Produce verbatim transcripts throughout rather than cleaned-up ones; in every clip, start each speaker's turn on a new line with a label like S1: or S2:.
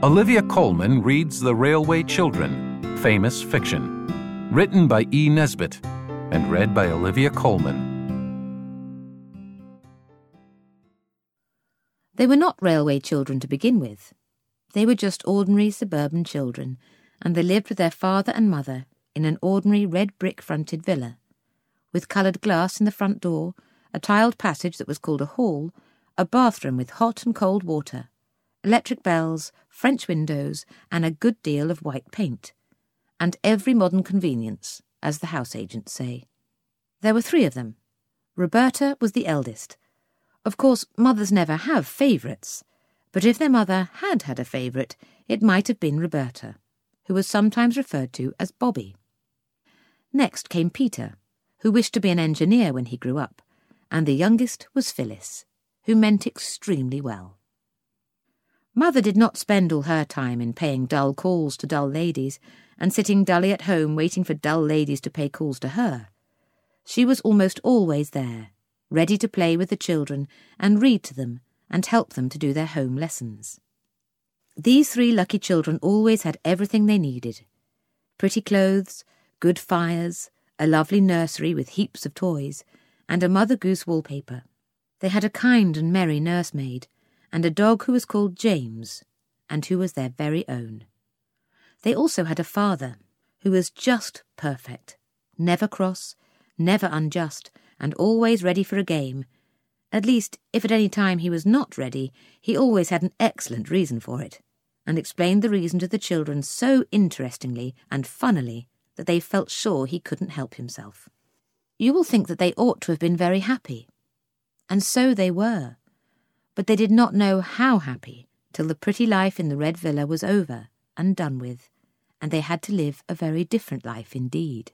S1: Olivia Colman reads The Railway Children, famous fiction. Written by E. Nesbitt and read by Olivia Colman.
S2: They were not railway children to begin with. They were just ordinary suburban children, and they lived with their father and mother in an ordinary red brick-fronted villa, with coloured glass in the front door, a tiled passage that was called a hall, a bathroom with hot and cold water, electric bells, French windows, and a good deal of white paint, and every modern convenience, as the house agents say. There were three of them. Roberta was the eldest. Of course, mothers never have favourites, but if their mother had had a favourite, it might have been Roberta, who was sometimes referred to as Bobby. Next came Peter, who wished to be an engineer when he grew up, and the youngest was Phyllis, who meant extremely well. Mother did not spend all her time in paying dull calls to dull ladies and sitting dully at home waiting for dull ladies to pay calls to her. She was almost always there, ready to play with the children and read to them and help them to do their home lessons. These three lucky children always had everything they needed: pretty clothes, good fires, a lovely nursery with heaps of toys, and a Mother Goose wallpaper. They had a kind and merry nursemaid, and a dog who was called James, and who was their very own. They also had a father, who was just perfect, never cross, never unjust, and always ready for a game. At least, if at any time he was not ready, he always had an excellent reason for it, and explained the reason to the children so interestingly and funnily that they felt sure he couldn't help himself. You will think that they ought to have been very happy, and so they were, but they did not know how happy till the pretty life in the red villa was over and done with, and they had to live a very different life indeed.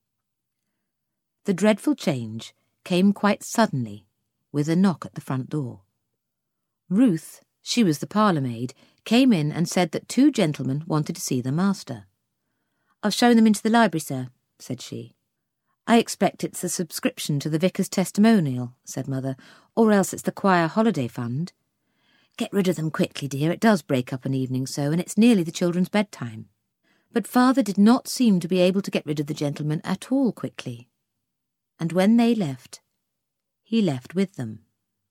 S2: The dreadful change came quite suddenly, with a knock at the front door. Ruth, she was the parlour-maid, came in and said that two gentlemen wanted to see the master. "I've shown them into the library, sir," said she. "I expect it's a subscription to the vicar's testimonial," said Mother, "or else it's the choir holiday fund. Get rid of them quickly, dear, it does break up an evening so, and it's nearly the children's bedtime." But Father did not seem to be able to get rid of the gentlemen at all quickly, and when they left, he left with them.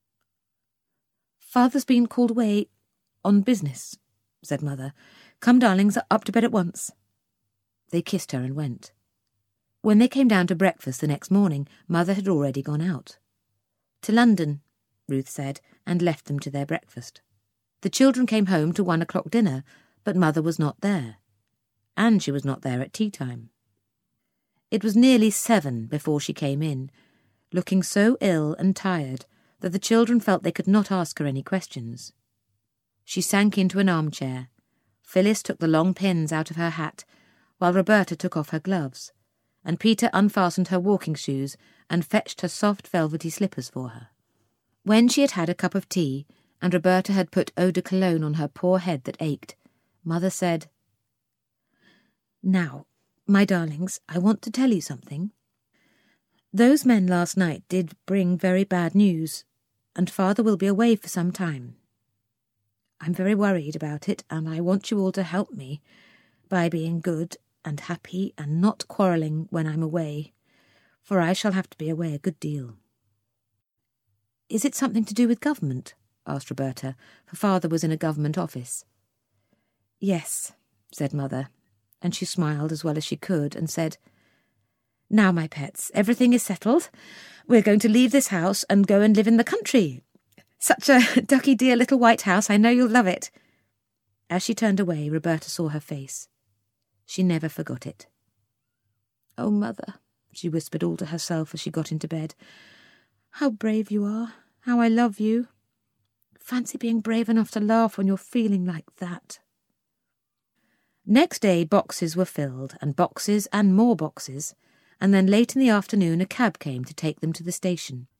S2: "Father's been called away on business," said Mother. "Come, darlings, up to bed at once." They kissed her and went. When they came down to breakfast the next morning, Mother had already gone out. "To London," Ruth said, and left them to their breakfast. The children came home to one o'clock dinner, but Mother was not there, and she was not there at tea time. It was nearly seven before she came in, looking so ill and tired that the children felt they could not ask her any questions. She sank into an armchair. Phyllis took the long pins out of her hat, while Roberta took off her gloves, and Peter unfastened her walking shoes and fetched her soft velvety slippers for her. When she had had a cup of tea, and Roberta had put eau de cologne on her poor head that ached, Mother said, "Now, my darlings, I want to tell you something. Those men last night did bring very bad news, and Father will be away for some time. I'm very worried about it, and I want you all to help me by being good and happy and not quarrelling when I'm away, for I shall have to be away a good deal." "Is it something to do with government?" asked Roberta, for Father was in a government office. "Yes," said Mother, and she smiled as well as she could and said, "Now, my pets, everything is settled. We're going to leave this house and go and live in the country. Such a ducky dear little white house, I know you'll love it." As she turned away, Roberta saw her face. She never forgot it. "Oh, Mother," she whispered all to herself as she got into bed, "how brave you are, how I love you. Fancy being brave enough to laugh when you're feeling like that." Next day boxes were filled, and boxes and more boxes, and then late in the afternoon a cab came to take them to the station.